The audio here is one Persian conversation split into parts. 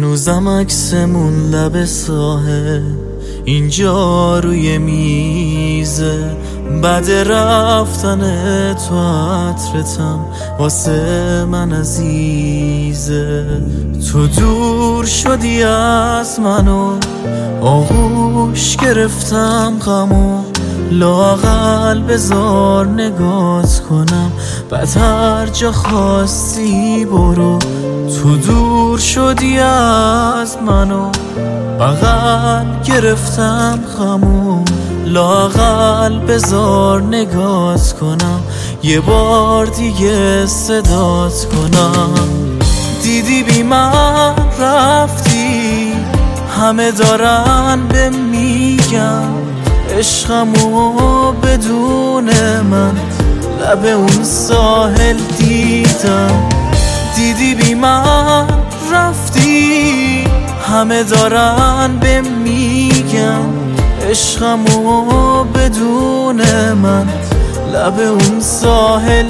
هنوزم عکسمون لب ساحل اینجا روی میزه، بعد رفتن تو عطرتم واسه من عزیزه. تو دور شدی از منو، آغوش گرفتم غمو، لااقل بذار نگات کنم، بعد هر جا خواستی برو. تو دور شدی از منو، بغل گرفتم غمو، لااقل بذار نگات کنم، یه بار دیگه صدات کنم. دیدی بی من رفتی، همه دارن به میگن عشقمو بدون من لب اون ساحل دیدم. دیدی بی من رفتی، همه دارن به میگن عشقمو بدون من لب اون ساحل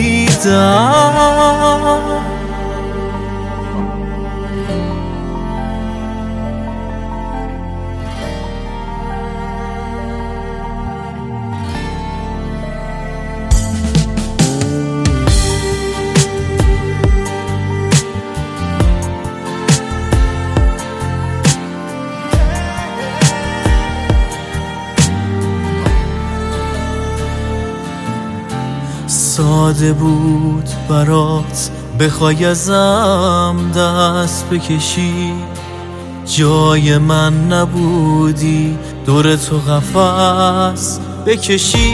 دیدم. ساده بود برات بخوای ازم دست بکشی، جای من نبودی دور تو قفس بکشی.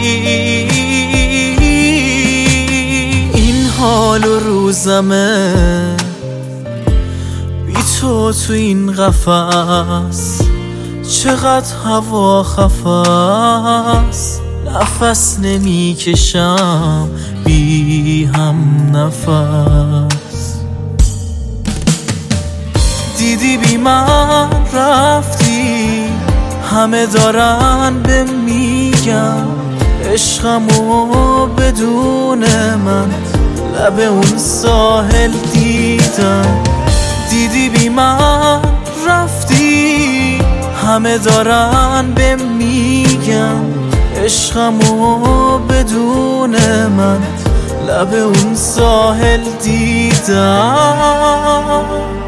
این حال و روزمه بی تو این قفس، چقدر هوا خفاست، نفس نمی کشم بی هم نفس. دیدی بی من رفتی، همه دارن به میگن عشقمو بدون من لب اون ساحل دیدم. دیدی بی من رفتی، همه دارن به میگن عشقمو بدون من لب اون ساحل دیدم.